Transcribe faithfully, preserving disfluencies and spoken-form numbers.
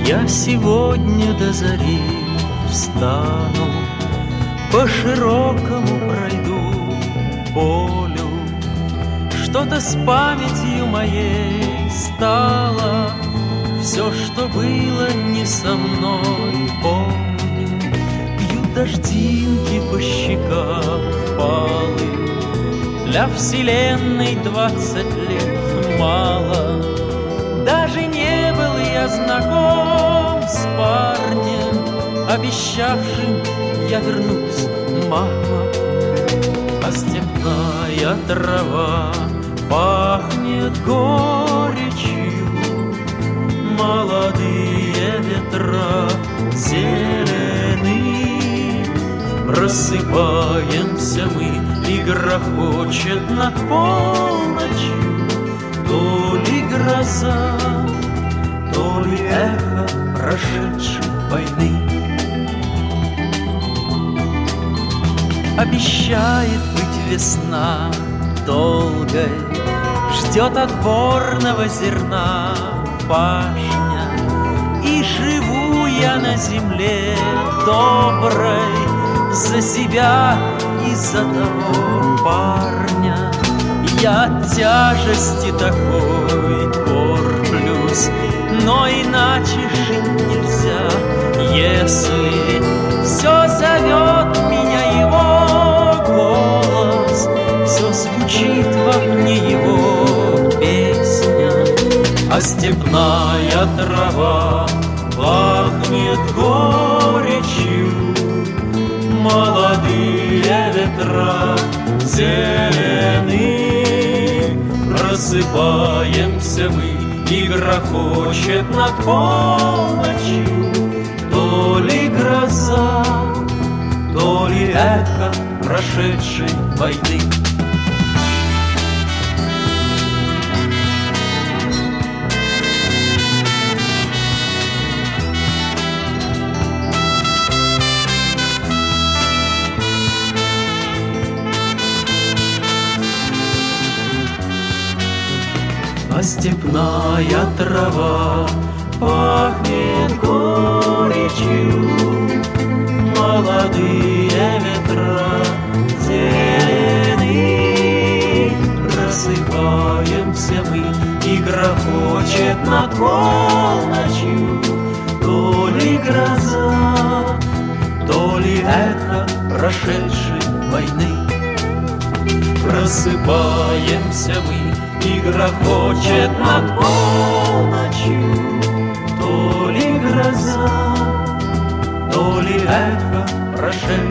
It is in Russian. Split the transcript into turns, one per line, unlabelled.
Я сегодня до зари встану, по широкому пройду полю. Что-то с памятью моей стало, все, что было не со мной, помню. Бьют дождинки по щекам впалым. Для вселенной двадцать лет мало. Даже не был я знаком с парнем, обещавшим: я вернусь, мама. А степная трава пахнет горечью, молодые ветра зелены. Просыпаемся мы, и грохочет над полночью то ли гроза, то ли эхо прошедшей войны. Обещает быть весна долгой, ждет отборного зерна пашня. И живу я на земле доброй за себя и за того парня. Я от тяжести такой корплюсь, но иначе жить нельзя, если все зовет меня его голос, все звучит во мне его песня. А степная трава пахнет горечью, молодые ветра зелены. Просыпаемся мы, и грохочет над полночью то ли гроза, то ли эхо прошедшей войны. А степная трава пахнет горечью, молодые ветра зелены. Просыпаемся мы, и грохочет над полночью то ли гроза, то ли эхо прошедшей войны. Просыпаемся мы, и грохочет над полночью то ли гроза, то ли эхо прошедшей